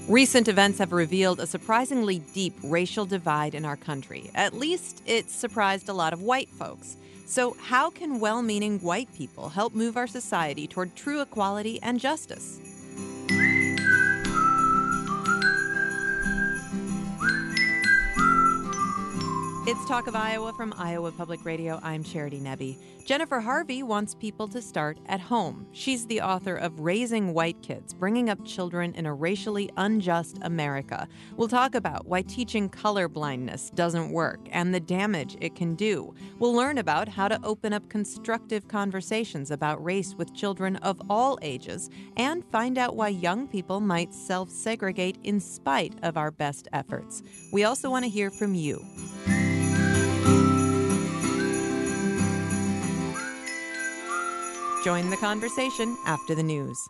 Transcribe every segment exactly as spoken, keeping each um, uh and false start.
Recent events have revealed a surprisingly deep racial divide in our country. At least it's surprised a lot of white folks. So how can well-meaning white people help move our society toward true equality and justice? It's Talk of Iowa from Iowa Public Radio. I'm Charity Nebbe. Jennifer Harvey wants people to start at home. She's the author of Raising White Kids, Bringing Up Children in a Racially Unjust America. We'll talk about why teaching colorblindness doesn't work and the damage it can do. We'll learn about how to open up constructive conversations about race with children of all ages and find out why young people might self-segregate in spite of our best efforts. We also want to hear from you. Join the conversation after the news.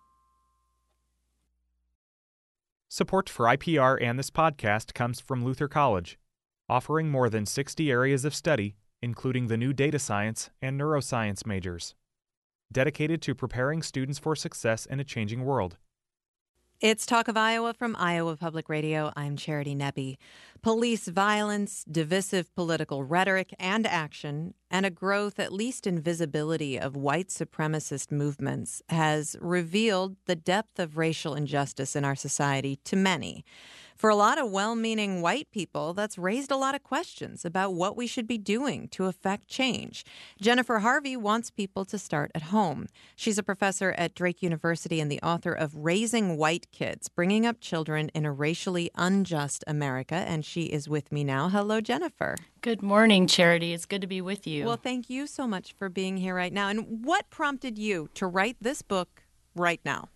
Support for I P R and this podcast comes from Luther College, offering more than sixty areas of study, including the new data science and neuroscience majors, dedicated to preparing students for success in a changing world. It's Talk of Iowa from Iowa Public Radio. I'm Charity Nebbe. Police violence, divisive political rhetoric and action, and a growth, at least in visibility, of white supremacist movements has revealed the depth of racial injustice in our society to many. For a lot of well-meaning white people, that's raised a lot of questions about what we should be doing to affect change. Jennifer Harvey wants people to start at home. She's a professor at Drake University and the author of Raising White Kids, Bringing Up Children in a Racially Unjust America, and she is with me now. Hello, Jennifer. Good morning, Charity. It's good to be with you. Well, thank you so much for being here right now. And what prompted you to write this book right now?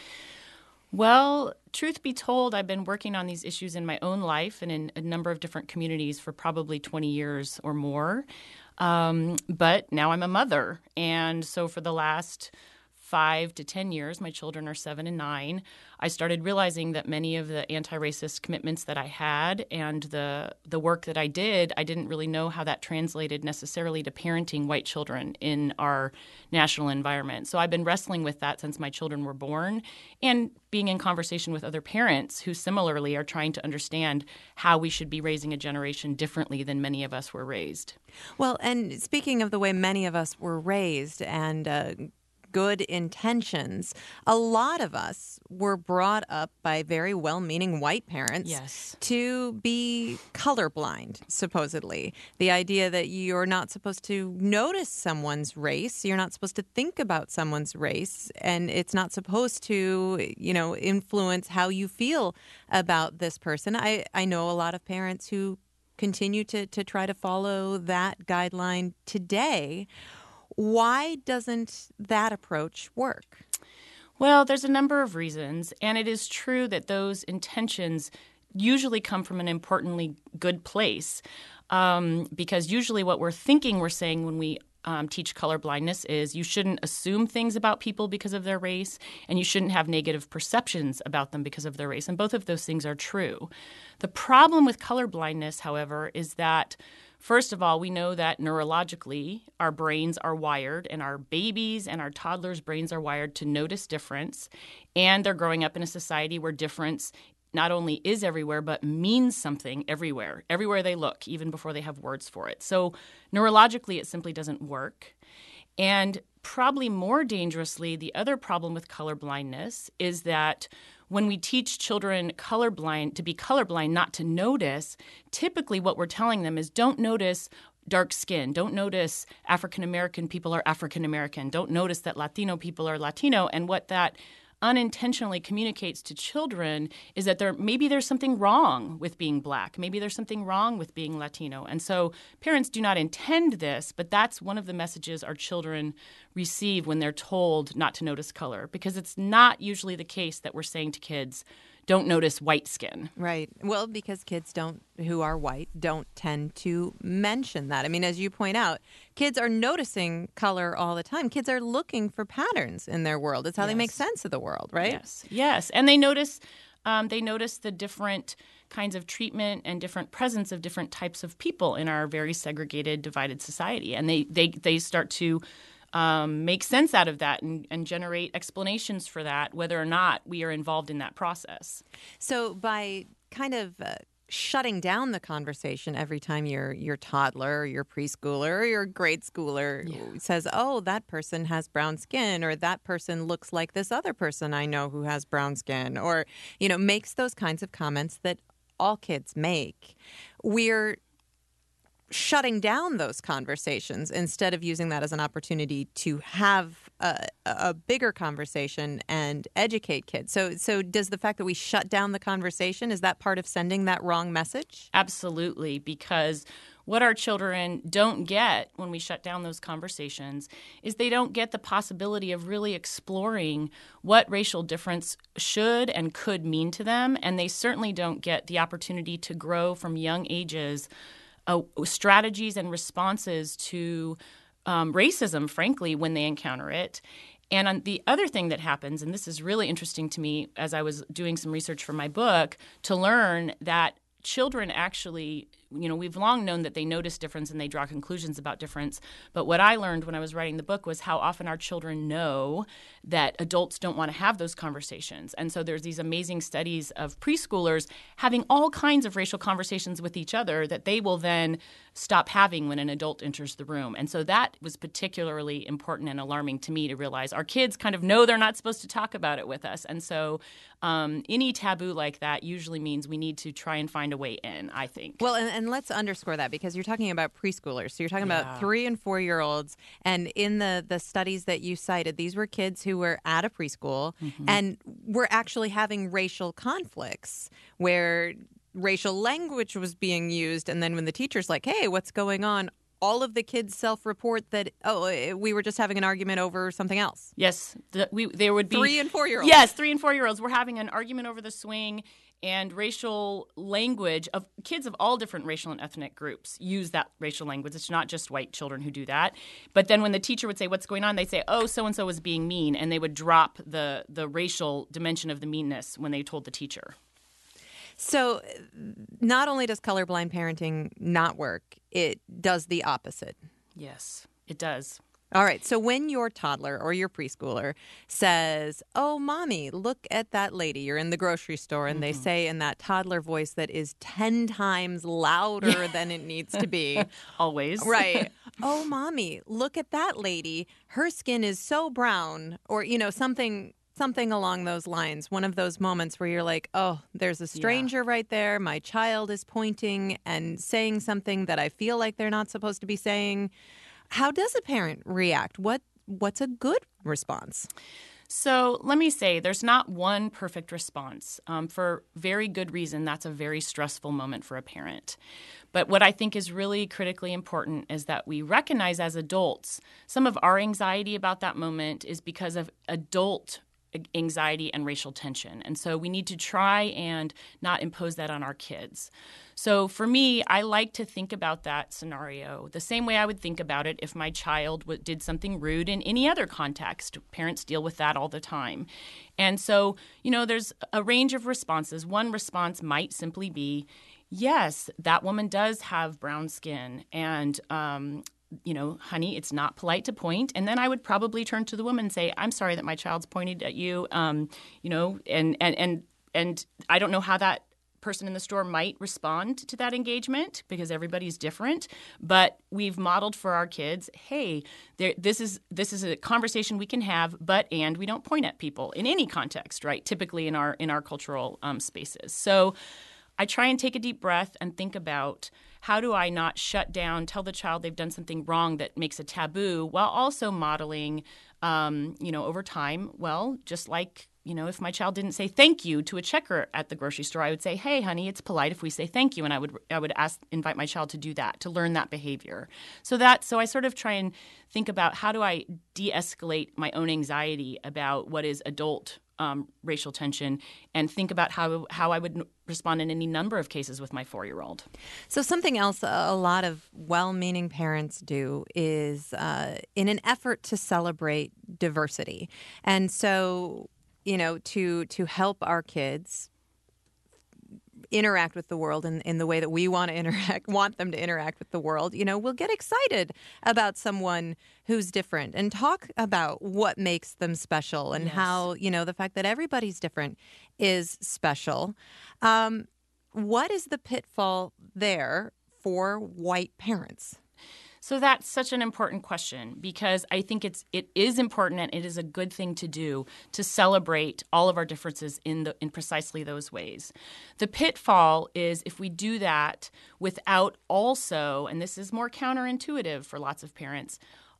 Well, truth be told, I've been working on these issues in my own life and in a number of different communities for probably twenty years or more. Um, but now I'm a mother. And so for the last five to ten years, my children are seven and nine, I started realizing that many of the anti-racist commitments that I had and the the work that I did, I didn't really know how that translated necessarily to parenting white children in our national environment. So I've been wrestling with that since my children were born and being in conversation with other parents who similarly are trying to understand how we should be raising a generation differently than many of us were raised. Well, and speaking of the way many of us were raised and uh, good intentions, a lot of us were brought up by very well-meaning white parents yes. to be colorblind, supposedly. The idea that you're not supposed to notice someone's race, you're not supposed to think about someone's race, and it's not supposed to, you know, influence how you feel about this person. I, I know a lot of parents who continue to, to try to follow that guideline today. Why doesn't that approach work? Well, there's a number of reasons, and it is true that those intentions usually come from an importantly good place, um, because usually what we're thinking we're saying when we um, teach colorblindness is you shouldn't assume things about people because of their race, and you shouldn't have negative perceptions about them because of their race, and both of those things are true. The problem with colorblindness, however, is that first of all, we know that neurologically our brains are wired, and our babies and our toddlers' brains are wired to notice difference, and they're growing up in a society where difference not only is everywhere, but means something everywhere, everywhere they look, even before they have words for it. So neurologically, it simply doesn't work. And probably more dangerously, the other problem with colorblindness is that when we teach children colorblind to be colorblind, not to notice, typically what we're telling them is don't notice dark skin. Don't notice African American people are African American. Don't notice that Latino people are Latino. And what that unintentionally communicates to children is that there maybe there's something wrong with being Black. Maybe there's something wrong with being Latino. And so parents do not intend this, but that's one of the messages our children receive when they're told not to notice color, because it's not usually the case that we're saying to kids, don't notice white skin. Right. Well, because kids don't, who are white, don't tend to mention that. I mean, as you point out, kids are noticing color all the time. Kids are looking for patterns in their world. It's how yes. they make sense of the world, right? Yes. Yes. And they notice um, they notice the different kinds of treatment and different presence of different types of people in our very segregated, divided society. And they they, they start to um, make sense out of that and, and generate explanations for that, whether or not we are involved in that process. So by kind of uh, shutting down the conversation every time your your toddler or your preschooler or your grade schooler yeah. says, oh, that person has brown skin, or that person looks like this other person I know who has brown skin, or, you know, makes those kinds of comments that all kids make, we're shutting down those conversations instead of using that as an opportunity to have a, a bigger conversation and educate kids. So, so does the fact that we shut down the conversation, is that part of sending that wrong message? Absolutely, because what our children don't get when we shut down those conversations is they don't get the possibility of really exploring what racial difference should and could mean to them, and they certainly don't get the opportunity to grow from young ages Uh, strategies and responses to um, racism, frankly, when they encounter it. And on the other thing that happens, and this is really interesting to me as I was doing some research for my book, to learn that children actually, you know, we've long known that they notice difference and they draw conclusions about difference. But what I learned when I was writing the book was how often our children know that adults don't want to have those conversations. And so there's these amazing studies of preschoolers having all kinds of racial conversations with each other that they will then stop having when an adult enters the room. And so that was particularly important and alarming to me to realize our kids kind of know they're not supposed to talk about it with us. And so um, any taboo like that usually means we need to try and find a way in, I think. Well, and, and let's underscore that, because you're talking about preschoolers. So you're talking yeah. about three and four-year-olds. And in the, the studies that you cited, these were kids who were at a preschool mm-hmm. and were actually having racial conflicts where racial language was being used. And then when the teacher's like, hey, what's going on? All of the kids self-report that, oh, we were just having an argument over something else. Yes. The, we, there would be Three and four-year-olds. Yes, three and four-year-olds were having an argument over the swing, and racial language of kids of all different racial and ethnic groups use that racial language. It's not just white children who do that. But then when the teacher would say, what's going on? They'd say, oh, so-and-so was being mean. And they would drop the, the racial dimension of the meanness when they told the teacher. So not only does colorblind parenting not work, it does the opposite. Yes, it does. All right. So when your toddler or your preschooler says, oh, mommy, look at that lady. You're in the grocery store and mm-hmm. they say in that toddler voice that is ten times louder than it needs to be. Always. Right. Oh, mommy, look at that lady. Her skin is so brown, or, you know, something something along those lines. One of those moments where you're like, oh, there's a stranger yeah. right there. My child is pointing and saying something that I feel like they're not supposed to be saying. How does a parent react? What What's a good response? So let me say there's not one perfect response. Um, for very good reason, that's a very stressful moment for a parent. But what I think is really critically important is that we recognize as adults some of our anxiety about that moment is because of adult anxiety and racial tension. And so we need to try and not impose that on our kids. So for me, I like to think about that scenario the same way I would think about it if my child w- did something rude in any other context. Parents deal with that all the time. And so, you know, there's a range of responses. One response might simply be, yes, that woman does have brown skin, and um you know, honey, it's not polite to point. And then I would probably turn to the woman and say, I'm sorry that my child's pointed at you, um, you know, and, and, and, and I don't know how that person in the store might respond to that engagement because everybody's different. But we've modeled for our kids, hey, there, this is this is a conversation we can have, but and we don't point at people in any context, right? Typically in our in our cultural um, spaces. So I try and take a deep breath and think about how do I not shut down, tell the child they've done something wrong that makes a taboo, while also modeling, um, you know, over time, well, just like, you know, if my child didn't say thank you to a checker at the grocery store, I would say, hey, honey, it's polite if we say thank you. And I would I would ask, invite my child to do that, to learn that behavior. So that so I sort of try and think about how do I de-escalate my own anxiety about what is adult Um, racial tension, and think about how how I would respond in any number of cases with my four-year-old. So something else a lot of well-meaning parents do is uh, in an effort to celebrate diversity. And so, you know, to to help our kids interact with the world in, in the way that we want to interact, want them to interact with the world, you know, will get excited about someone who's different and talk about what makes them special and Yes. how, you know, the fact that everybody's different is special. Um, what is the pitfall there for white parents? So that's such an important question because I think it's it is important and it is a good thing to do to celebrate all of our differences in the in precisely those ways. The pitfall is if we do that without also, and this is more counterintuitive for lots of parents,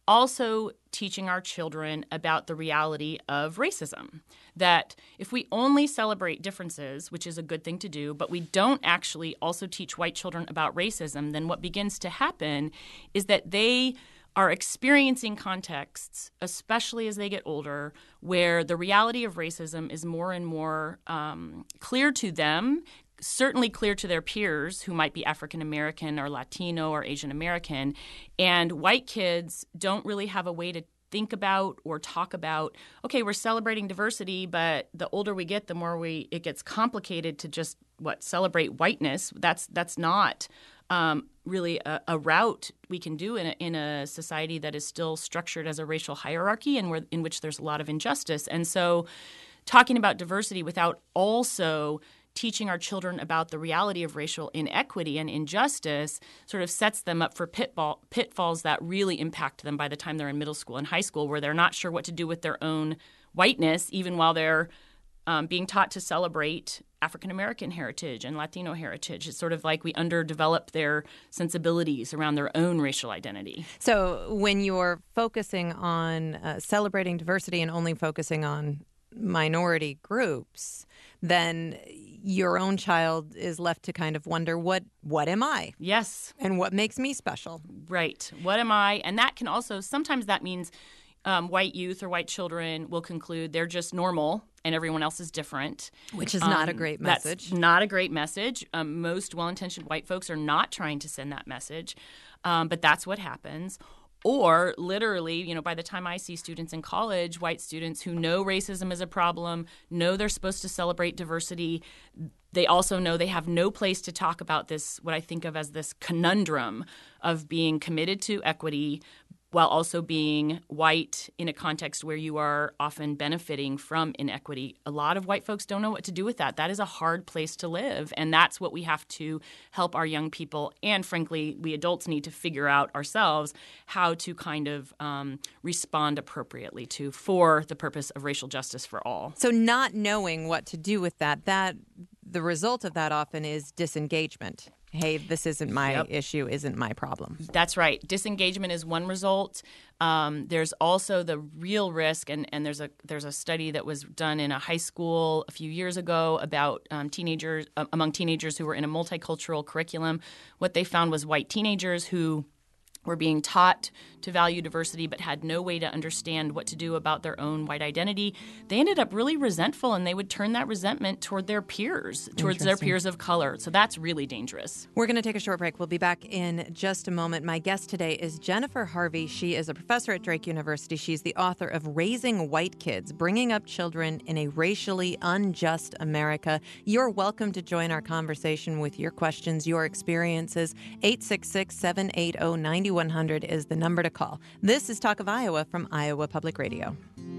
also teaching our children about the reality of racism. That if we only celebrate differences, which is a good thing to do, but we don't actually also teach white children about racism, then what begins to happen is that they are experiencing contexts, especially as they get older, where the reality of racism is more and more um, clear to them, certainly clear to their peers who might be African American or Latino or Asian American. And white kids don't really have a way to think about or talk about, okay, we're celebrating diversity, but the older we get, the more we it gets complicated to just, what, celebrate whiteness. That's that's not um, really a, a route we can do in a, in a society that is still structured as a racial hierarchy and where, in which there's a lot of injustice. And so talking about diversity without also teaching our children about the reality of racial inequity and injustice sort of sets them up for pitfall, pitfalls that really impact them by the time they're in middle school and high school, where they're not sure what to do with their own whiteness, even while they're um, being taught to celebrate African American heritage and Latino heritage. It's sort of like we underdevelop their sensibilities around their own racial identity. So when you're focusing on uh, celebrating diversity and only focusing on minority groups, then your own child is left to kind of wonder, what what am I? Yes. And what makes me special? Right. What am I? And that can also, sometimes that means um, white youth or white children will conclude they're just normal and everyone else is different. Which is not Um, a great message. That's not a great message. Um, most well-intentioned white folks are not trying to send that message, um, but that's what happens. Or literally, you know, by the time I see students in college, white students who know racism is a problem, know they're supposed to celebrate diversity, they also know they have no place to talk about this, what I think of as this conundrum of being committed to equity while also being white in a context where you are often benefiting from inequity. A lot of white folks don't know what to do with that. That is a hard place to live, and that's what we have to help our young people, and frankly, we adults need to figure out ourselves how to kind of um, respond appropriately to for the purpose of racial justice for all. So not knowing what to do with that, that the result of that often is disengagement. Hey, this isn't my Yep. issue, isn't my problem. That's right. Disengagement is one result. Um, there's also the real risk, and, and there's a there's a study that was done in a high school a few years ago about um, teenagers uh, among teenagers who were in a multicultural curriculum. What they found was white teenagers who were being taught to value diversity but had no way to understand what to do about their own white identity. They ended up really resentful, and they would turn that resentment toward their peers, towards their peers of color. So that's really dangerous. We're going to take a short break. We'll be back in just a moment. My guest today is Jennifer Harvey. She is a professor at Drake University. She's the author of Raising White Kids, Bringing Up Children in a Racially Unjust America. You're welcome to join our conversation with your questions, your experiences. eight six six, seven eight zero, nine one zero zero is the number to call. This is Talk of Iowa from Iowa Public Radio.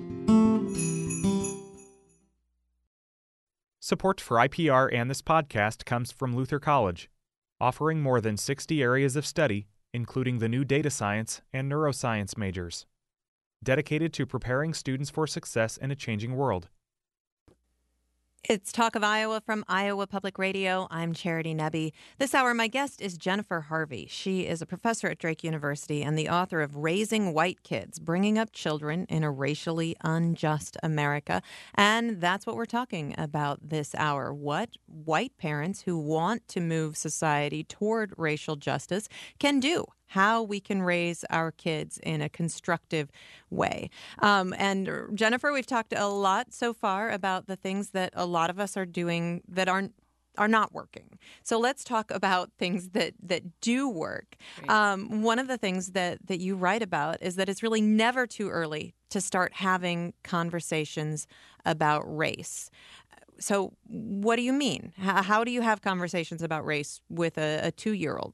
Support for I P R and this podcast comes from Luther College, offering more than sixty areas of study, including the new data science and neuroscience majors, dedicated to preparing students for success in a changing world. It's Talk of Iowa from Iowa Public Radio. I'm Charity Nebbe. This hour, my guest is Jennifer Harvey. She is a professor at Drake University and the author of Raising White Kids, Bringing Up Children in a Racially Unjust America. And that's what we're talking about this hour. What white parents who want to move society toward racial justice can do. How we can raise our kids in a constructive way. Um, and Jennifer, we've talked a lot so far about the things that a lot of us are doing that aren't are not working. So let's talk about things that, that do work. Um, one of the things that, that you write about is that it's really never too early to start having conversations about race. so what do you mean? How, how do you have conversations about race with a, a two-year-old?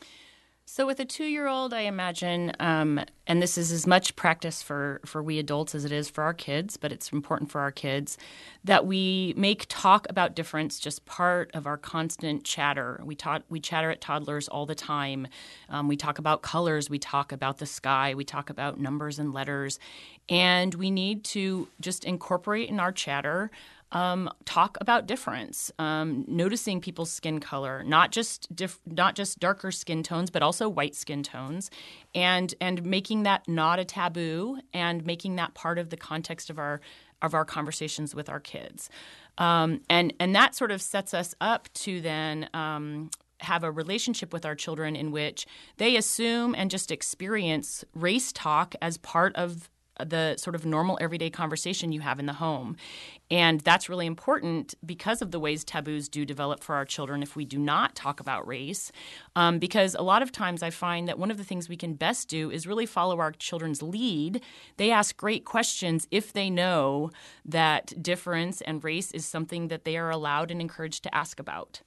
So with a two-year-old, I imagine, um, and this is as much practice for, for we adults as it is for our kids, but it's important for our kids, that we make talk about difference just part of our constant chatter. We talk, we chatter at toddlers all the time. Um, we talk about colors. We talk about the sky. We talk about numbers and letters. And we need to just incorporate in our chatter Um, talk about difference, um, noticing people's skin color, not just diff- not just darker skin tones, but also white skin tones, and and making that not a taboo, and making that part of the context of our of our conversations with our kids, um, and and that sort of sets us up to then Um, have a relationship with our children in which they assume and just experience race talk as part of the sort of normal everyday conversation you have in the home. And that's really important because of the ways taboos do develop for our children if we do not talk about race. Um, because a lot of times I find that one of the things we can best do is really follow our children's lead. They ask great questions if they know that difference and race is something that they are allowed and encouraged to ask about.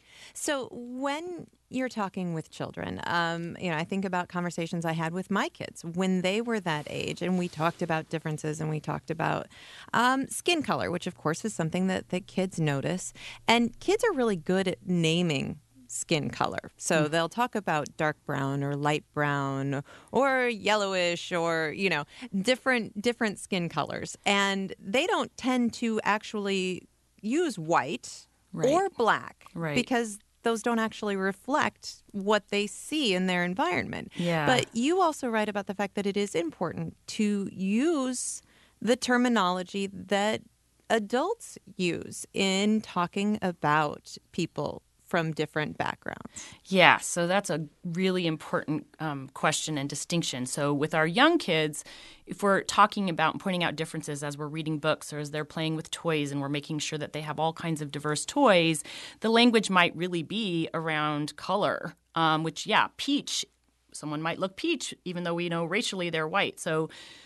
So when you're talking with children, um, you know, I think about conversations I had with my kids when they were that age, and we talked about differences and we talked about um, skin color, which of course is something that, that kids notice. And kids are really good at naming skin color. So mm. they'll talk about dark brown or light brown or yellowish or, you know, different different skin colors. And they don't tend to actually use white Right. or black, right. because those don't actually reflect what they see in their environment. Yeah. But you also write about the fact that it is important to use the terminology that adults use in talking about people from different backgrounds. Yeah, so that's a really important um, question and distinction. So with our young kids, if we're talking about and pointing out differences as we're reading books or as they're playing with toys and we're making sure that they have all kinds of diverse toys, the language might really be around color, um, which, yeah, peach, someone might look peach even though we know racially they're white. So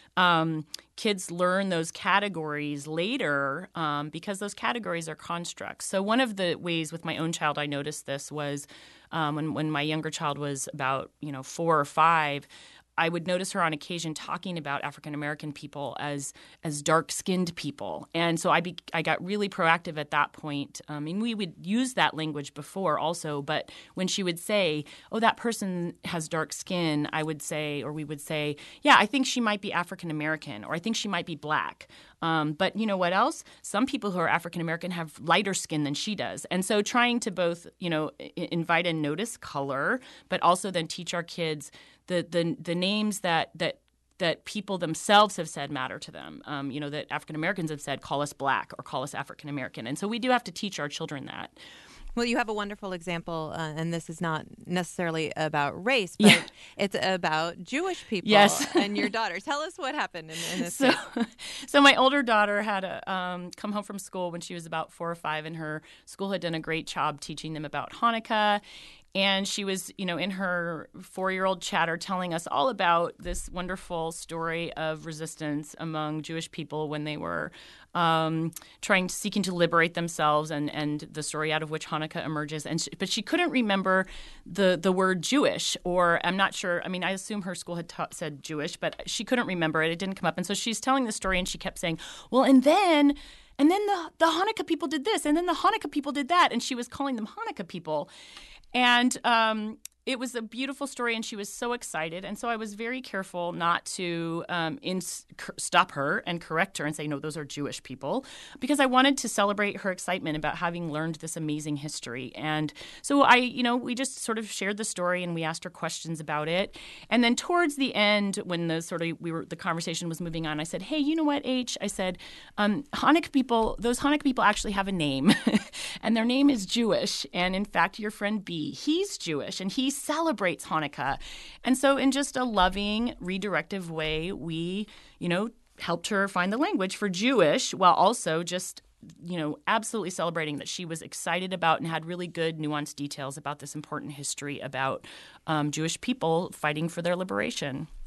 Um, kids learn those categories later um, because those categories are constructs. So one of the ways with my own child I noticed this was um, when, when my younger child was about, you know, four or five, I would notice her on occasion talking about African-American people as as dark-skinned people. And so I be, I got really proactive at that point. Um, and we would use that language before also, but when she would say, oh, that person has dark skin, I would say, or we would say, yeah, I think she might be African-American, or I think she might be black. Um, but you know what else? Some people who are African-American have lighter skin than she does. And so trying to both, you know, I- invite and notice color, but also then teach our kids the the, the names that, that that people themselves have said matter to them. Um, you know, that African-Americans have said, call us black or call us African-American. And so we do have to teach our children that. Well, you have a wonderful example, uh, and this is not necessarily about race, but yeah. it's about Jewish people yes. and your daughter. Tell us what happened in, in this so, case. So my older daughter had a, um, come home from school when she was about four or five, and her school had done a great job teaching them about Hanukkah. And she was, you know, in her four-year-old chatter telling us all about this wonderful story of resistance among Jewish people when they were um, trying, seeking to liberate themselves, and, and the story out of which Hanukkah emerges. And she, but she couldn't remember the the word Jewish, or I'm not sure. I mean, I assume her school had ta- said Jewish, but she couldn't remember it. It didn't come up. And so she's telling the story, and she kept saying, well, and then... And then the, the Hanukkah people did this, and then the Hanukkah people did that. And she was calling them Hanukkah people. And um, it was a beautiful story, and she was so excited. And so I was very careful not to um, in, stop her and correct her and say, no, those are Jewish people, because I wanted to celebrate her excitement about having learned this amazing history. And so I, you know, we just sort of shared the story, and we asked her questions about it. And then towards the end, when the sort of we were the conversation was moving on, I said, hey, you know what, H? I said, um, Hanukkah people, those Hanukkah people actually have a name, and their name is Jewish. And in fact, your friend B, he's Jewish, and he celebrates Hanukkah. And so in just a loving, redirective way, we, you know, helped her find the language for Jewish, while also just, you know, absolutely celebrating that she was excited about and had really good nuanced details about this important history about um, Jewish people fighting for their liberation.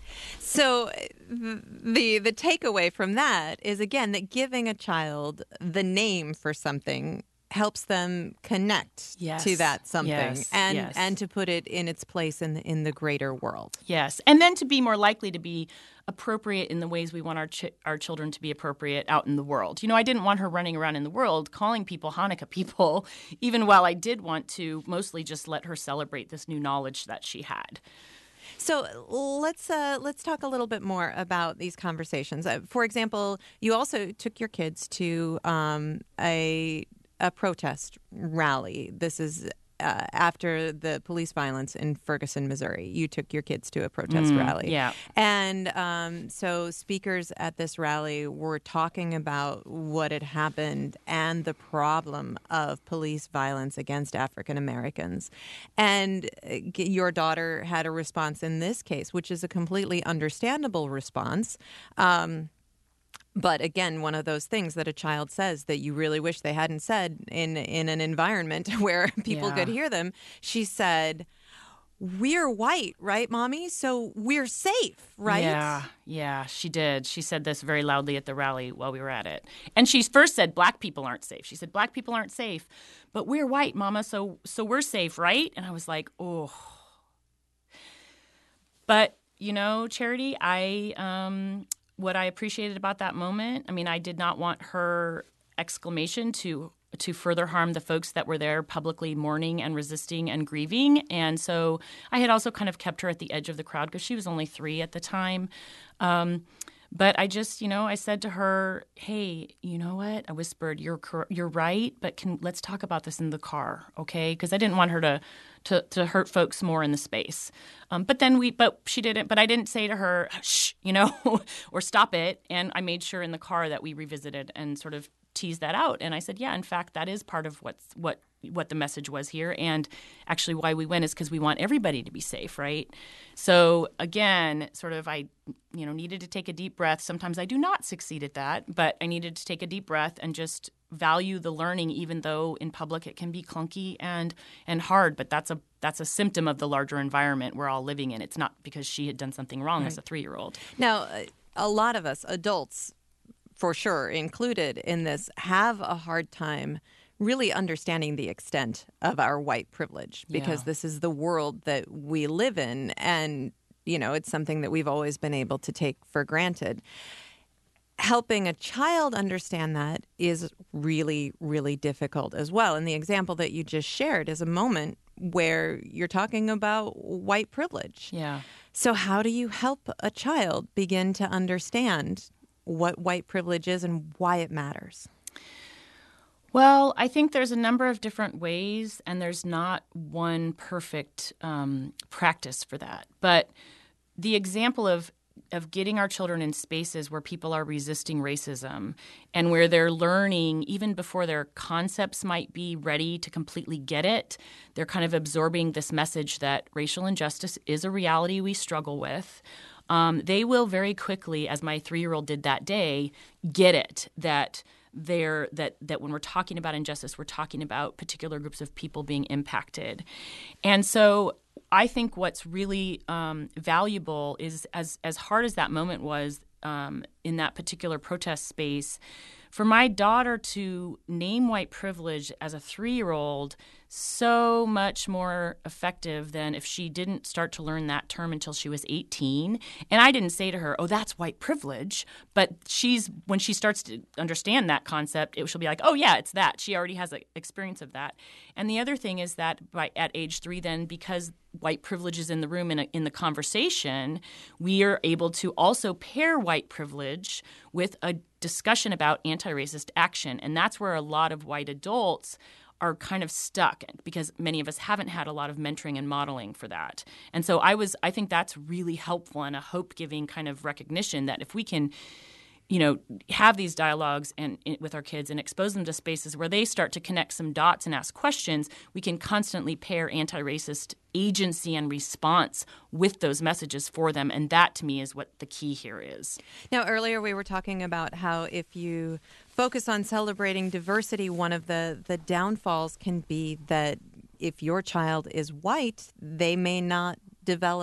So the the takeaway from that is, again, that giving a child the name for something helps them connect yes. to that something yes. and yes. and to put it in its place in the, in the greater world. Yes, and then to be more likely to be appropriate in the ways we want our ch- our children to be appropriate out in the world. You know, I didn't want her running around in the world calling people Hanukkah people, even while I did want to mostly just let her celebrate this new knowledge that she had. So let's uh, let's talk a little bit more about these conversations. Uh, for example, you also took your kids to um, a a protest rally. This is uh, after the police violence in Ferguson, Missouri. You took your kids to a protest mm, rally. Yeah. And um, so speakers at this rally were talking about what had happened and the problem of police violence against African Americans. And your daughter had a response in this case, which is a completely understandable response. Um, But again, one of those things that a child says that you really wish they hadn't said in in an environment where people Yeah. could hear them. She said, "We're white, right, Mommy? So we're safe, right?" Yeah, yeah, she did. She said this very loudly at the rally while we were at it. And she first said black people aren't safe. She said black people aren't safe, but we're white, Mama, so so we're safe, right? And I was like, oh. But, you know, Charity, I um what I appreciated about that moment, I mean, I did not want her exclamation to to further harm the folks that were there publicly mourning and resisting and grieving. And so I had also kind of kept her at the edge of the crowd because she was only three at the time. Um, but I just, you know, I said to her, hey, you know what? I whispered, you're you're right, but can let's talk about this in the car, okay? Because I didn't want her to to to hurt folks more in the space. Um, but then we, but she didn't, but I didn't say to her, shh, you know, or stop it. And I made sure in the car that we revisited and sort of teased that out. And I said, yeah, in fact, that is part of what's what what the message was here. And actually why we went is because we want everybody to be safe, right? So again, sort of I, you know, needed to take a deep breath. Sometimes I do not succeed at that, but I needed to take a deep breath and just value the learning, even though in public it can be clunky and and hard. But that's a that's a symptom of the larger environment we're all living in. It's not because she had done something wrong right. as a three-year-old. Now, a lot of us, adults for sure included in this, have a hard time really understanding the extent of our white privilege because yeah. this is the world that we live in. And, you know, it's something that we've always been able to take for granted. Helping a child understand that is really, really difficult as well. And the example that you just shared is a moment where you're talking about white privilege. Yeah. So how do you help a child begin to understand what white privilege is and why it matters? Well, I think there's a number of different ways, and there's not one perfect um, practice for that. But the example of of getting our children in spaces where people are resisting racism and where they're learning even before their concepts might be ready to completely get it, they're kind of absorbing this message that racial injustice is a reality we struggle with. Um, they will very quickly, as my three-year-old did that day, get it, that they're, that that when we're talking about injustice, we're talking about particular groups of people being impacted. And so I think what's really um, valuable is, as as hard as that moment was um, in that particular protest space, for my daughter to name white privilege as a three-year-old so much more effective than if she didn't start to learn that term until she was eighteen. And I didn't say to her, oh, that's white privilege. But she's when she starts to understand that concept, it, she'll be like, oh, yeah, it's that. She already has an experience of that. And the other thing is that by at age three, then, because white privilege is in the room in, a, in the conversation, we are able to also pair white privilege with a discussion about anti-racist action. And that's where a lot of white adults are kind of stuck because many of us haven't had a lot of mentoring and modeling for that. And so I was, I think that's really helpful and a hope-giving kind of recognition that if we can, you know, have these dialogues and with our kids and expose them to spaces where they start to connect some dots and ask questions, we can constantly pair anti-racist agency and response with those messages for them. And that, to me, is what the key here is. Now, earlier we were talking about how if you focus on celebrating diversity, one of the, the downfalls can be that if your child is white, they may not develop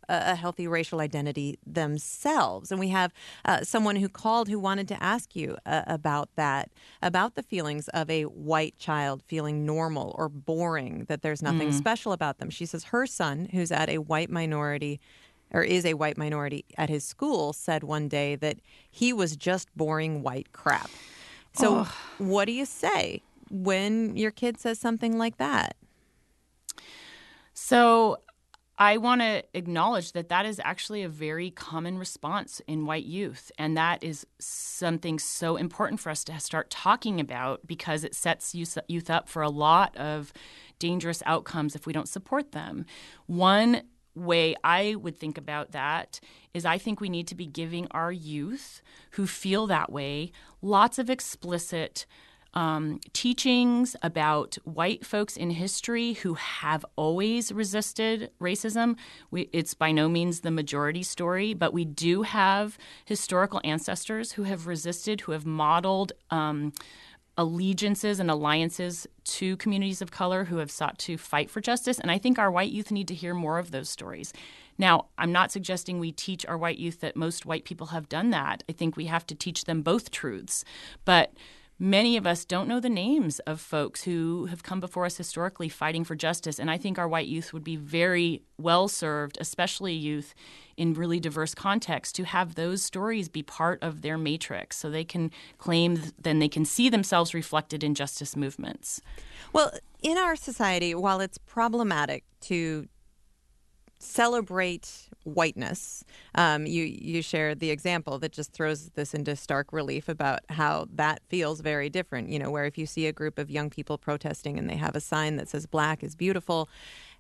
a, a healthy racial identity themselves. And we have uh, someone who called who wanted to ask you uh, about that, about the feelings of a white child feeling normal or boring, that there's nothing mm. special about them. She says her son, who's at a white minority or is a white minority at his school, said one day that he was just boring white crap. So oh. what do you say when your kid says something like that? So I want to acknowledge that that is actually a very common response in white youth. And that is something so important for us to start talking about, because it sets youth up for a lot of dangerous outcomes if we don't support them. One way I would think about that is I think we need to be giving our youth who feel that way lots of explicit Um, teachings about white folks in history who have always resisted racism. We, it's by no means the majority story, but we do have historical ancestors who have resisted, who have modeled um, allegiances and alliances to communities of color, who have sought to fight for justice. And I think our white youth need to hear more of those stories. Now, I'm not suggesting we teach our white youth that most white people have done that. I think we have to teach them both truths. But many of us don't know the names of folks who have come before us historically fighting for justice, and I think our white youth would be very well served, especially youth in really diverse contexts, to have those stories be part of their matrix so they can claim, then they can see themselves reflected in justice movements. Well, in our society, while it's problematic to celebrate whiteness. Um, you you shared the example that just throws this into stark relief about how that feels very different. You know, where if you see a group of young people protesting and they have a sign that says "Black is beautiful,"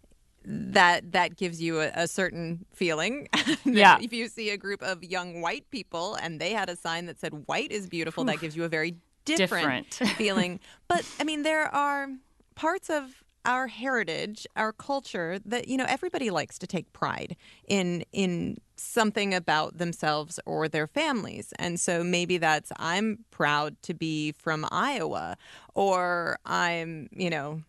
that that gives you a, a certain feeling. Yeah. If you see a group of young white people and they had a sign that said "White is beautiful," that gives you a very different, different. feeling. But I mean, there are parts of our heritage, our culture, that, you know, everybody likes to take pride in in something about themselves or their families. And so maybe that's, I'm proud to be from Iowa, or I'm, you know,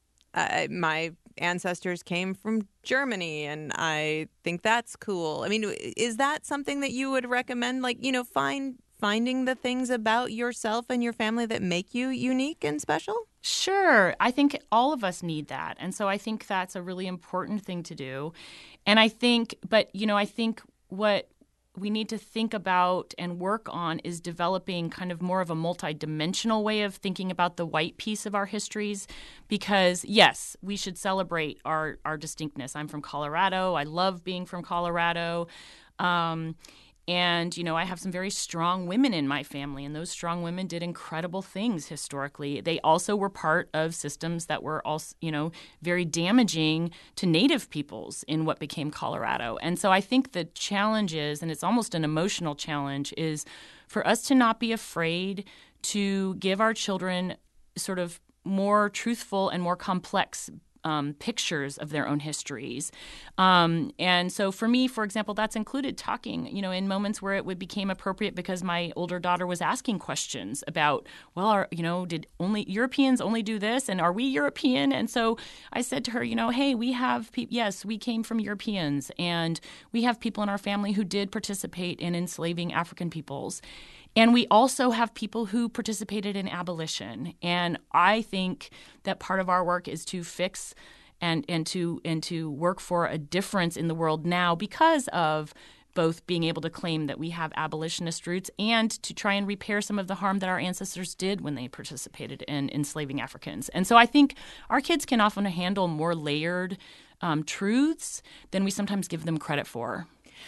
I, my ancestors came from Germany and I think that's cool. I mean, is that something that you would recommend? Like, you know, find finding the things about yourself and your family that make you unique and special? Sure. I think all of us need that. And so I think that's a really important thing to do. And I think, but, you know, I think what we need to think about and work on is developing kind of more of a multidimensional way of thinking about the white piece of our histories. Because, yes, we should celebrate our, our distinctness. I'm from Colorado. I love being from Colorado. Um, And, you know, I have some very strong women in my family, and those strong women did incredible things historically. They also were part of systems that were also, you know, very damaging to Native peoples in what became Colorado. And so I think the challenge is, and it's almost an emotional challenge, is for us to not be afraid to give our children sort of more truthful and more complex Um, pictures of their own histories. Um, and so for me, for example, that's included talking, you know, in moments where it would became appropriate because my older daughter was asking questions about, well, are, you know, did only Europeans only do this? And are we European? And so I said to her, you know, hey, we have, pe- yes, we came from Europeans, and we have people in our family who did participate in enslaving African peoples. And we also have people who participated in abolition. And I think that part of our work is to fix and, and to and to work for a difference in the world now because of both being able to claim that we have abolitionist roots and to try and repair some of the harm that our ancestors did when they participated in enslaving Africans. And so I think our kids can often handle more layered um, truths than we sometimes give them credit for.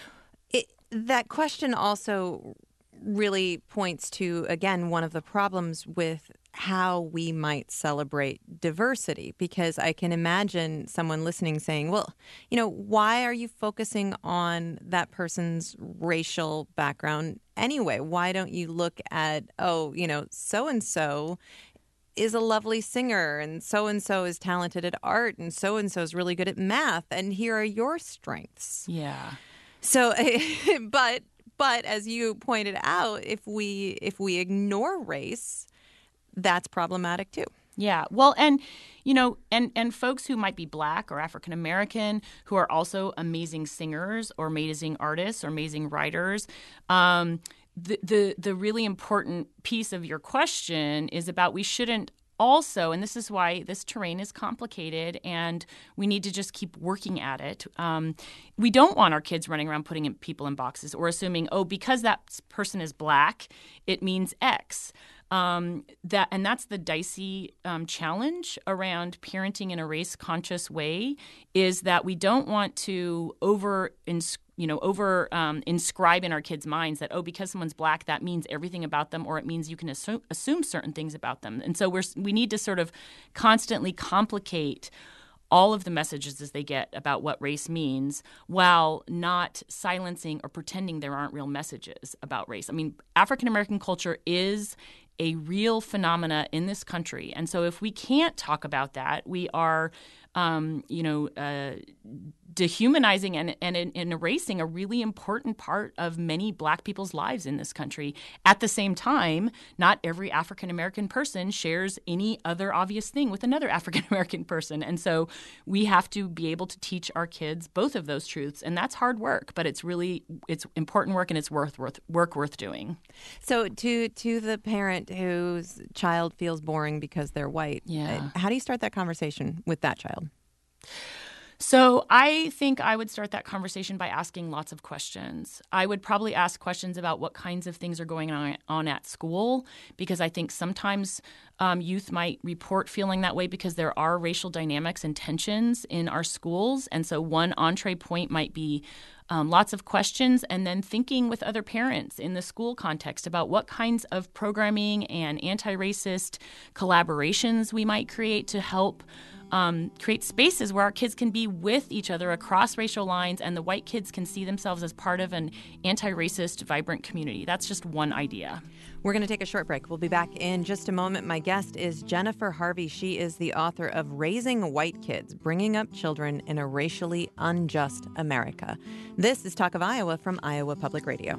It, that question also really points to, again, one of the problems with how we might celebrate diversity, because I can imagine someone listening saying, well, you know, why are you focusing on that person's racial background anyway? Why don't you look at, oh, you know, so-and-so is a lovely singer and so-and-so is talented at art and so-and-so is really good at math, and here are your strengths. Yeah. So, but But as you pointed out, if we if we ignore race, that's problematic too. Yeah. Well, and, you know, and, and folks who might be Black or African American who are also amazing singers or amazing artists or amazing writers. Um, the, the, the really important piece of your question is about we shouldn't also, and this is why this terrain is complicated and we need to just keep working at it. Um, we don't want our kids running around putting in people in boxes or assuming, oh, because that person is Black, it means X. Um, that and that's the dicey um, challenge around parenting in a race-conscious way is that we don't want to over, ins- you know, over um, inscribe in our kids' minds that, oh, because someone's Black, that means everything about them, or it means you can assume, assume certain things about them. And so we're we need to sort of constantly complicate all of the messages as they get about what race means while not silencing or pretending there aren't real messages about race. I mean, African American culture is a real phenomena in this country. And so if we can't talk about that, we are, um, you know, uh, dehumanizing and, and, and erasing a really important part of many Black people's lives in this country. At the same time, not every African American person shares any other obvious thing with another African American person. And so we have to be able to teach our kids both of those truths. And that's hard work, but it's really, it's important work and it's worth, worth work worth doing. So to to the parent whose child feels boring because they're white, yeah. how do you start that conversation with that child? So I think I would start that conversation by asking lots of questions. I would probably ask questions about what kinds of things are going on, on at school, because I think sometimes um, youth might report feeling that way because there are racial dynamics and tensions in our schools. And so one entree point might be Um, lots of questions, and then thinking with other parents in the school context about what kinds of programming and anti-racist collaborations we might create to help um, create spaces where our kids can be with each other across racial lines and the white kids can see themselves as part of an anti-racist, vibrant community. That's just one idea. We're going to take a short break. We'll be back in just a moment. My guest is Jennifer Harvey. She is the author of Raising White Kids, Bringing Up Children in a Racially Unjust America. This is Talk of Iowa from Iowa Public Radio.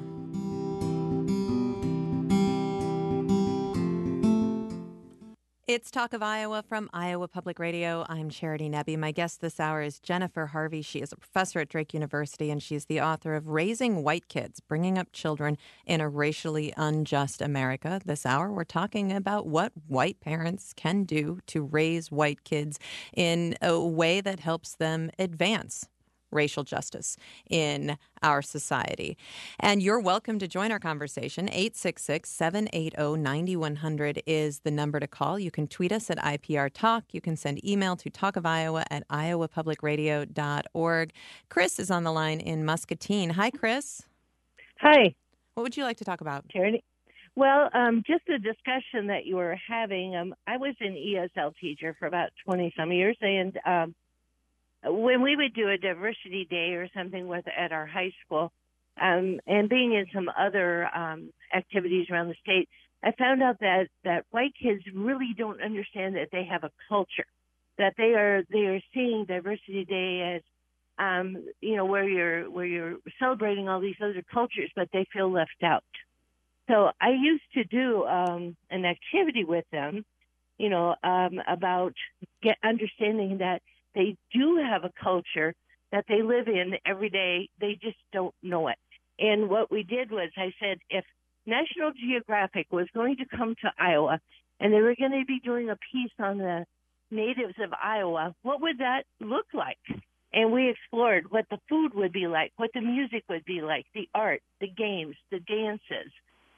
It's Talk of Iowa from Iowa Public Radio. I'm Charity Nebbe. My guest this hour is Jennifer Harvey. She is a professor at Drake University, and she's the author of Raising White Kids, Bringing Up Children in a Racially Unjust America. This hour, we're talking about what white parents can do to raise white kids in a way that helps them advance racial justice in our society. And you're welcome to join our conversation. eight six six, seven eight zero, nine one zero zero is the number to call. You can tweet us at I P R Talk. You can send email to talkofiowa at iowa public radio dot org. Chris is on the line in Muscatine. Hi, Chris. Hi. What would you like to talk about? Charity. Well, um, just a discussion that you were having. Um, I was an E S L teacher for about twenty-some years, and um, when we would do a diversity day or something with at our high school, um, and being in some other um, activities around the state, I found out that, that white kids really don't understand that they have a culture, that they are they are seeing Diversity Day as um, you know where you're where you're celebrating all these other cultures, but they feel left out. So I used to do um, an activity with them, you know, um, about get understanding that they do have a culture that they live in every day. They just don't know it. And what we did was I said, if National Geographic was going to come to Iowa and they were going to be doing a piece on the natives of Iowa, what would that look like? And we explored what the food would be like, what the music would be like, the art, the games, the dances,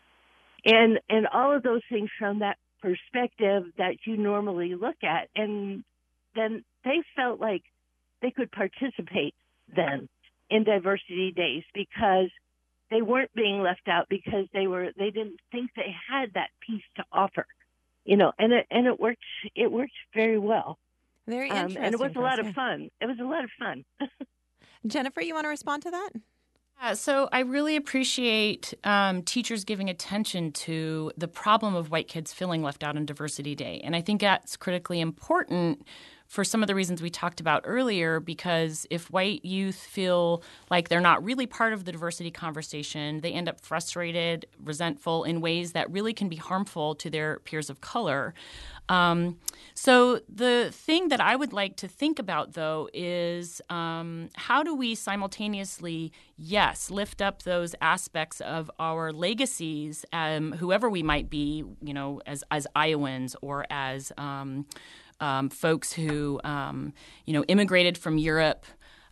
and and all of those things from that perspective that you normally look at. And then they felt like they could participate then in Diversity Days because they weren't being left out, because they were they didn't think they had that piece to offer, you know. And it and it worked it worked very well. Very interesting. Um, and it was a lot yeah. of fun. It was a lot of fun. Jennifer, you want to respond to that? Yeah, so I really appreciate um, teachers giving attention to the problem of white kids feeling left out on Diversity Day. And I think that's critically important for some of the reasons we talked about earlier, because if white youth feel like they're not really part of the diversity conversation, they end up frustrated, resentful in ways that really can be harmful to their peers of color. Um, so the thing that I would like to think about, though, is um, how do we simultaneously, yes, lift up those aspects of our legacies, um, whoever we might be, you know, as as Iowans or as um, um, folks who, um, you know, immigrated from Europe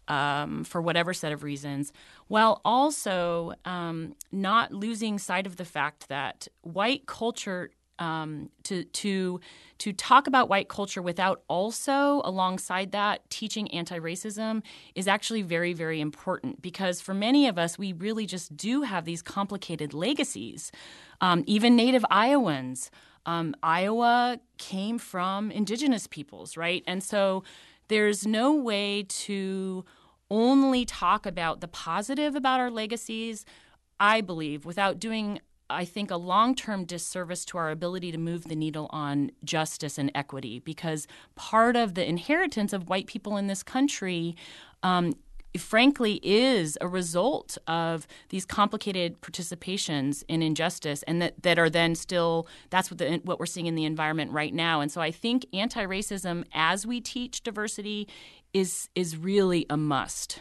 um, for whatever set of reasons, while also um, not losing sight of the fact that white culture Um, to to to talk about white culture without also alongside that teaching anti-racism is actually very, very important, because for many of us, we really just do have these complicated legacies. Um, even Native Iowans, um, Iowa came from indigenous peoples, right? And so there's no way to only talk about the positive about our legacies, I believe, without doing I think, a long-term disservice to our ability to move the needle on justice and equity, because part of the inheritance of white people in this country, um, frankly, is a result of these complicated participations in injustice, and that, that are then still – that's what, the, what we're seeing in the environment right now. And so I think anti-racism, as we teach diversity, is is really a must.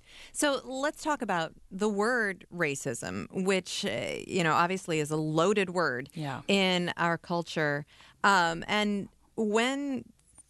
So let's talk about the word racism, which, uh, you know, obviously is a loaded word yeah. in our culture. Um, and when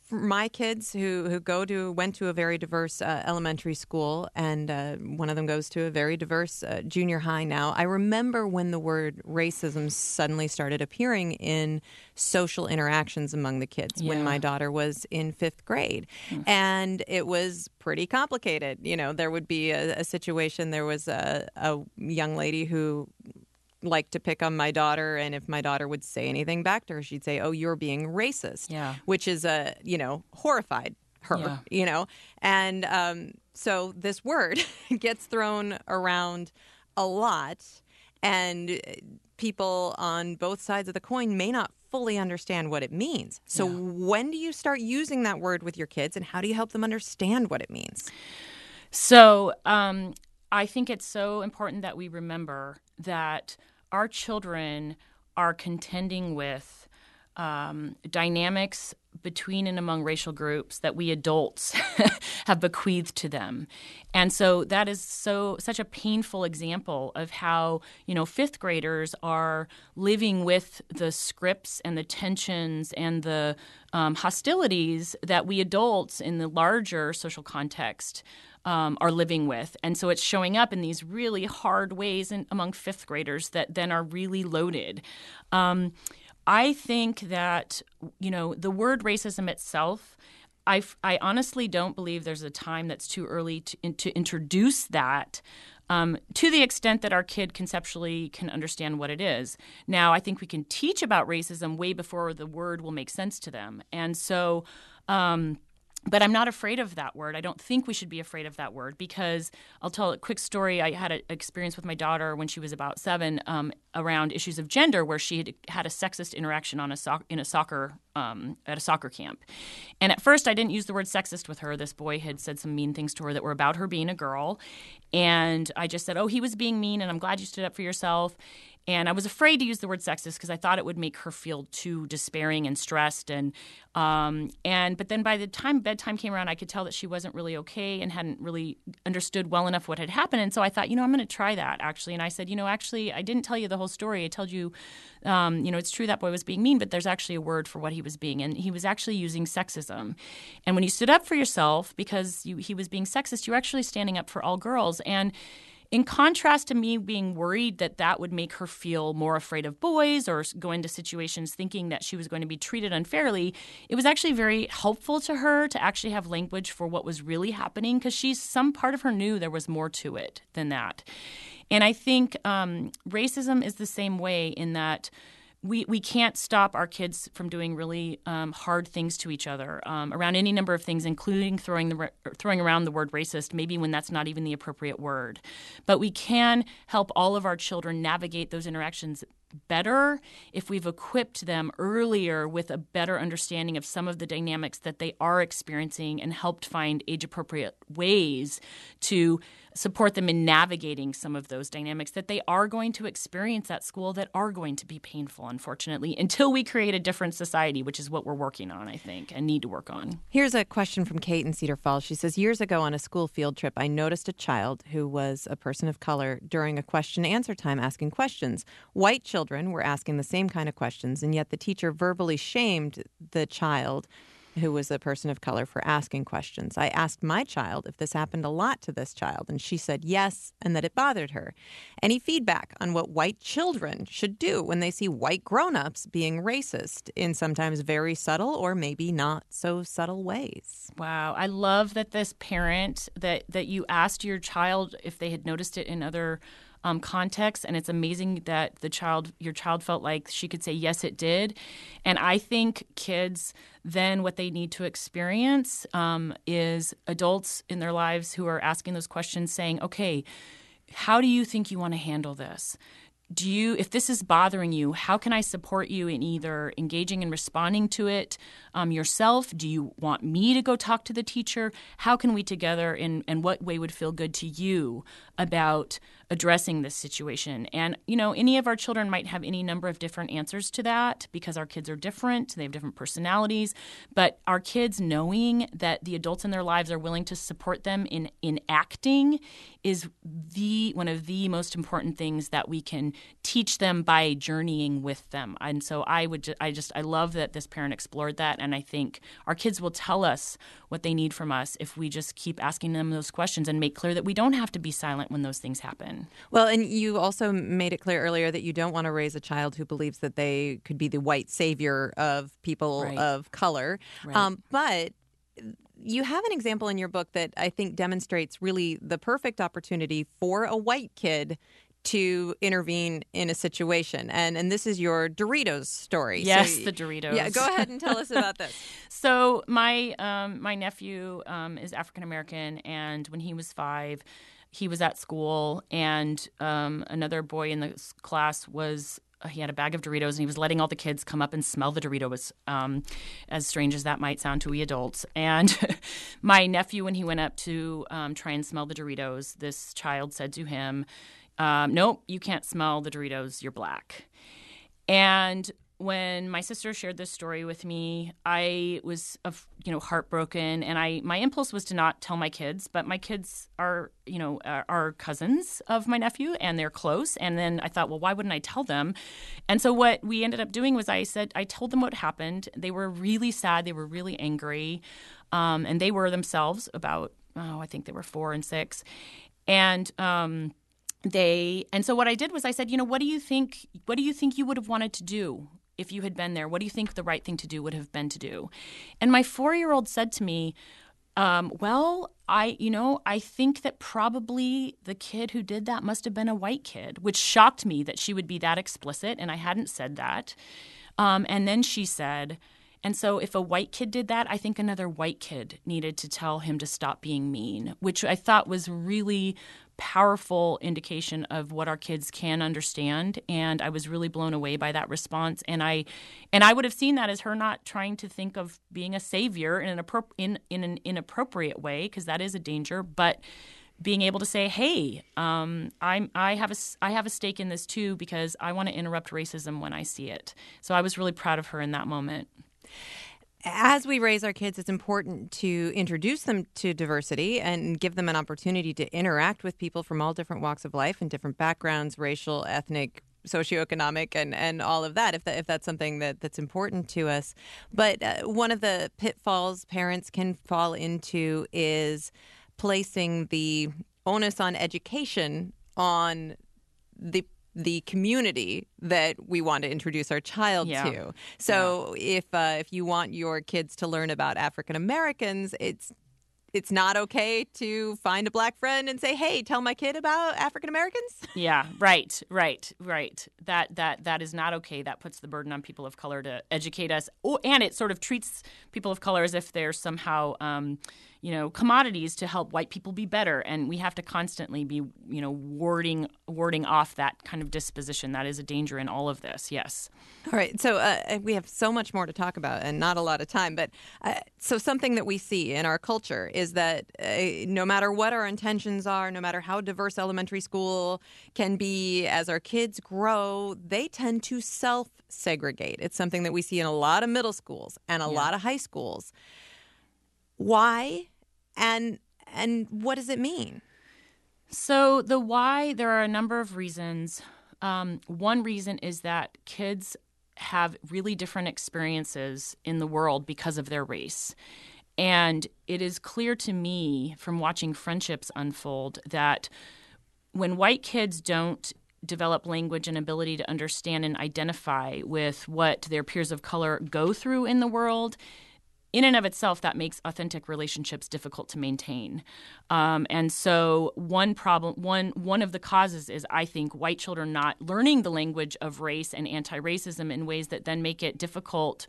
my kids who, who go to went to a very diverse uh, elementary school, and uh, one of them goes to a very diverse uh, junior high now, I remember when the word racism suddenly started appearing in social interactions among the kids yeah. when my daughter was in fifth grade. Mm. And it was pretty complicated. You know, there would be a, a situation, there was a, a young lady who like to pick on my daughter, and if my daughter would say anything back to her, she'd say, "Oh, you're being racist," yeah. which is a you know horrified her, yeah. you know, and um, so this word gets thrown around a lot, and people on both sides of the coin may not fully understand what it means. So yeah. when do you start using that word with your kids, and how do you help them understand what it means? So um, I think it's so important that we remember that our children are contending with um, dynamics between and among racial groups that we adults have bequeathed to them. And so that is so such a painful example of how, you know, fifth graders are living with the scripts and the tensions and the um, hostilities that we adults in the larger social context Um, are living with. And so it's showing up in these really hard ways in, among fifth graders that then are really loaded. Um, I think that, you know, the word racism itself, I, I honestly don't believe there's a time that's too early to, in, to introduce that um, to the extent that our kid conceptually can understand what it is. Now, I think we can teach about racism way before the word will make sense to them. And so um But I'm not afraid of that word. I don't think we should be afraid of that word, because I'll tell a quick story. I had an experience with my daughter when she was about seven um, around issues of gender, where she had had a sexist interaction on a so- in a soccer um, at a soccer camp. And at first, I didn't use the word sexist with her. This boy had said some mean things to her that were about her being a girl. And I just said, oh, he was being mean, and I'm glad you stood up for yourself. And I was afraid to use the word sexist because I thought it would make her feel too despairing and stressed. And um, and but then by the time bedtime came around, I could tell that she wasn't really okay and hadn't really understood well enough what had happened. And so I thought, you know, I'm going to try that, actually. And I said, you know, actually, I didn't tell you the whole story. I told you, um, you know, it's true that boy was being mean, but there's actually a word for what he was being. And he was actually using sexism. And when you stood up for yourself because you, he was being sexist, you're actually standing up for all girls. And in contrast to me being worried that that would make her feel more afraid of boys or go into situations thinking that she was going to be treated unfairly, it was actually very helpful to her to actually have language for what was really happening, because she's some part of her knew there was more to it than that. And I think um, racism is the same way in that we, we can't stop our kids from doing really um, hard things to each other um, around any number of things, including throwing the throwing around the word racist, maybe when that's not even the appropriate word. But we can help all of our children navigate those interactions better if we've equipped them earlier with a better understanding of some of the dynamics that they are experiencing and helped find age-appropriate ways to support them in navigating some of those dynamics that they are going to experience at school that are going to be painful, unfortunately, until we create a different society, which is what we're working on, I think, and need to work on. Here's a question from Kate in Cedar Falls. She says, years ago on a school field trip, I noticed a child who was a person of color during a question-answer time asking questions. White children were asking the same kind of questions, and yet the teacher verbally shamed the child who was a person of color for asking questions. I asked my child if this happened a lot to this child, and she said yes, and that it bothered her. Any feedback on what white children should do when they see white grown-ups being racist in sometimes very subtle or maybe not so subtle ways? Wow. I love that this parent, that, that you asked your child if they had noticed it in other Um, context, and it's amazing that the child, your child felt like she could say, yes, it did. And I think kids then what they need to experience um, is adults in their lives who are asking those questions saying, okay, how do you think you want to handle this? Do you, if this is bothering you, how can I support you in either engaging and responding to it um, yourself? Do you want me to go talk to the teacher? How can we together, in, and what way would feel good to you about addressing this situation? And, you know, any of our children might have any number of different answers to that because our kids are different. They have different personalities. But our kids knowing that the adults in their lives are willing to support them in, in acting is the one of the most important things that we can teach them by journeying with them. And so I would, ju- I just, I love that this parent explored that. And I think our kids will tell us what they need from us if we just keep asking them those questions and make clear that we don't have to be silent when those things happen. Well, and you also made it clear earlier that you don't want to raise a child who believes that they could be the white savior of people Right. of color. Right. Um, but you have an example in your book that I think demonstrates really the perfect opportunity for a white kid to intervene in a situation. And and this is your Doritos story. Yes, so, the Doritos. Yeah, go ahead and tell us about this. So my um, my nephew um, is African American, and when he was five, he was at school, and um, another boy in the class was he had a bag of Doritos, and he was letting all the kids come up and smell the Doritos, um, as strange as that might sound to we adults. And my nephew, when he went up to um, try and smell the Doritos, this child said to him, um, nope, you can't smell the Doritos, you're black. And when my sister shared this story with me, I was, you know, heartbroken, and I my impulse was to not tell my kids, but my kids are, you know, are, are cousins of my nephew, and they're close. And then I thought, well, why wouldn't I tell them? And so what we ended up doing was I said, I told them what happened. They were really sad. They were really angry, um, and they were themselves about, oh, I think they were four and six, and um, they. And so what I did was I said, you know, what do you think? What do you think you would have wanted to do if you had been there? What do you think the right thing to do would have been to do? And my four-year-old said to me, um, well, I, you know, I think that probably the kid who did that must have been a white kid, which shocked me that she would be that explicit, and I hadn't said that. Um, and then she said, and so if a white kid did that, I think another white kid needed to tell him to stop being mean, which I thought was really powerful indication of what our kids can understand. And I was really blown away by that response. And I and I would have seen that as her not trying to think of being a savior in an, appro- in, in an inappropriate way, because that is a danger, but being able to say, hey, um, I'm, I have a, I have a stake in this too, because I want to interrupt racism when I see it. So I was really proud of her in that moment. As we raise our kids, it's important to introduce them to diversity and give them an opportunity to interact with people from all different walks of life and different backgrounds, racial, ethnic, socioeconomic, and, and all of that, if that, if that's something that, that's important to us. But uh, one of the pitfalls parents can fall into is placing the onus on education on the the community that we want to introduce our child yeah. to. So yeah. if uh, if you want your kids to learn about African Americans, it's it's not okay to find a black friend and say, hey, tell my kid about African Americans? Yeah, right, right, right. That that that is not okay. That puts the burden on people of color to educate us. Oh, and it sort of treats people of color as if they're somehow, um, you know, commodities to help white people be better. And we have to constantly be, you know, warding warding off that kind of disposition. That is a danger in all of this, yes. All right. So uh, we have so much more to talk about and not a lot of time. But uh, so something that we see in our culture is that uh, no matter what our intentions are, no matter how diverse elementary school can be, as our kids grow, they tend to self-segregate. It's something that we see in a lot of middle schools and a Yeah. lot of high schools. Why? And and what does it mean? So the why, there are a number of reasons. Um, one reason is that kids have really different experiences in the world because of their race. And it is clear to me from watching friendships unfold that when white kids don't develop language and ability to understand and identify with what their peers of color go through in the world, in and of itself, that makes authentic relationships difficult to maintain. Um, and so one problem, one one of the causes is, I think, white children not learning the language of race and anti-racism in ways that then make it difficult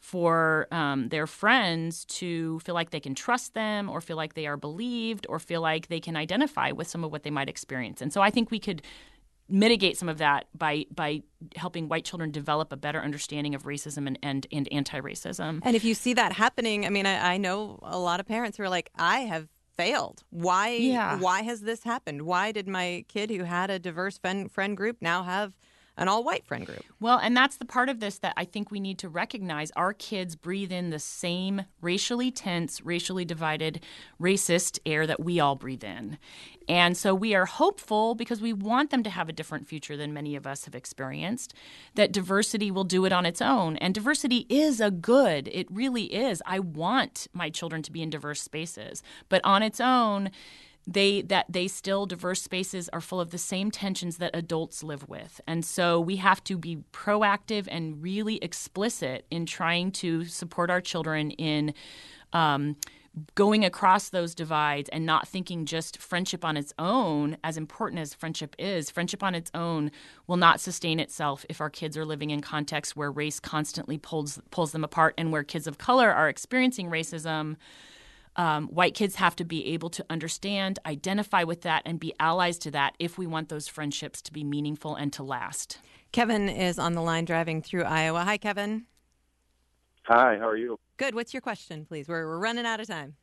for um, their friends to feel like they can trust them or feel like they are believed or feel like they can identify with some of what they might experience. And so I think we could mitigate some of that by by helping white children develop a better understanding of racism and, and, and anti-racism. And if you see that happening, I mean, I, I know a lot of parents who are like, I have failed. Why, Yeah. why has this happened? Why did my kid who had a diverse friend, friend group now have an all-white friend group? Well, and that's the part of this that I think we need to recognize. Our kids breathe in the same racially tense, racially divided, racist air that we all breathe in. And so we are hopeful, because we want them to have a different future than many of us have experienced, that diversity will do it on its own. And diversity is a good. It really is. I want my children to be in diverse spaces. But on its own, they that they still diverse spaces are full of the same tensions that adults live with. And so we have to be proactive and really explicit in trying to support our children in um, going across those divides and not thinking just friendship on its own, as important as friendship is, friendship on its own will not sustain itself if our kids are living in contexts where race constantly pulls pulls them apart and where kids of color are experiencing racism. Um, white kids have to be able to understand, identify with that, and be allies to that if we want those friendships to be meaningful and to last. Kevin is on the line driving through Iowa. Hi, Kevin. Hi, how are you? Good. What's your question, please? We're, we're running out of time.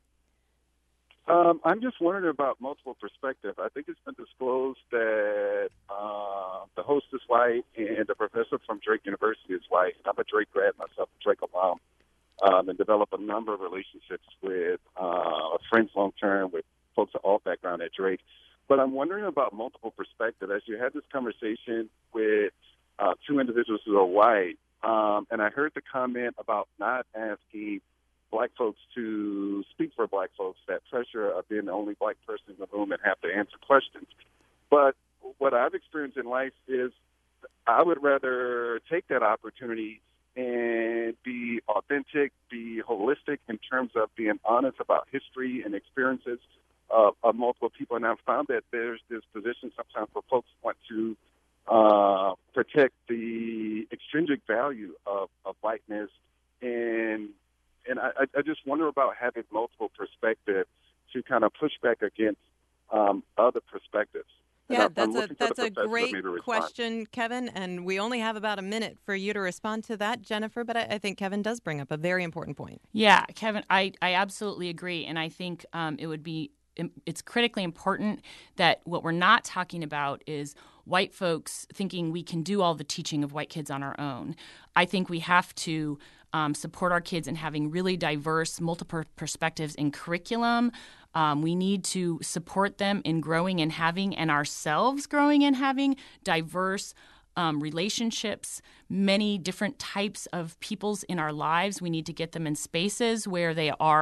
Um, I'm just wondering about multiple perspective. I think it's been disclosed that uh, the host is white and the professor from Drake University is white. I'm a Drake grad myself, a Drake alum. Um, and develop a number of relationships with uh, friends long-term, with folks of all background at Drake. But I'm wondering about multiple perspective. As you had this conversation with uh, two individuals who are white, um, and I heard the comment about not asking black folks to speak for black folks, that pressure of being the only black person in the room and have to answer questions. But what I've experienced in life is I would rather take that opportunity and be authentic, be holistic in terms of being honest about history and experiences of, of multiple people. And I've found that there's this position sometimes where folks want to uh, protect the extrinsic value of, of whiteness. And and I, I just wonder about having multiple perspectives to kind of push back against um, other perspectives. Yeah, I'm, that's I'm a for that's the a professor great maybe to respond. question, Kevin, and we only have about a minute for you to respond to that, Jennifer, but I, I think Kevin does bring up a very important point. Yeah, Kevin, I, I absolutely agree. And I think um, it would be it's critically important that what we're not talking about is white folks thinking we can do all the teaching of white kids on our own. I think we have to um, support our kids in having really diverse, multiple perspectives in curriculum. Um, we need to support them in growing and having, and ourselves growing and having diverse um, relationships, many different types of peoples in our lives. We need to get them in spaces where they are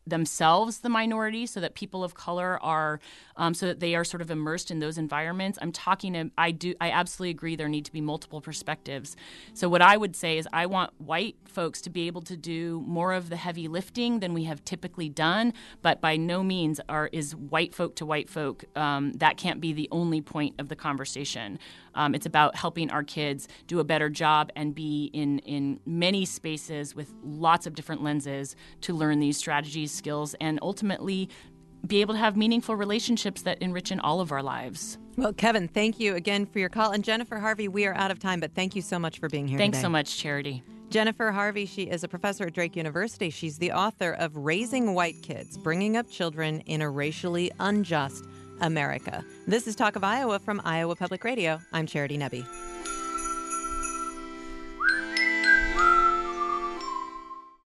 themselves the minority, so that people of color are, um, so that they are sort of immersed in those environments. I'm talking, I do, I absolutely agree there need to be multiple perspectives. So what I would say is I want white folks to be able to do more of the heavy lifting than we have typically done, but by no means are is white folk to white folk. Um, that can't be the only point of the conversation. Um, it's about helping our kids do a better job and be in, in many spaces with lots of different lenses to learn these strategies, skills, and ultimately be able to have meaningful relationships that enrich in all of our lives. Well, Kevin, thank you again for your call. And Jennifer Harvey, we are out of time, but thank you so much for being here Thanks today. so much, Charity. Jennifer Harvey, she is a professor at Drake University. She's the author of Raising White Kids, Bringing Up Children in a Racially Unjust America. This is Talk of Iowa from Iowa Public Radio. I'm Charity Nebbe.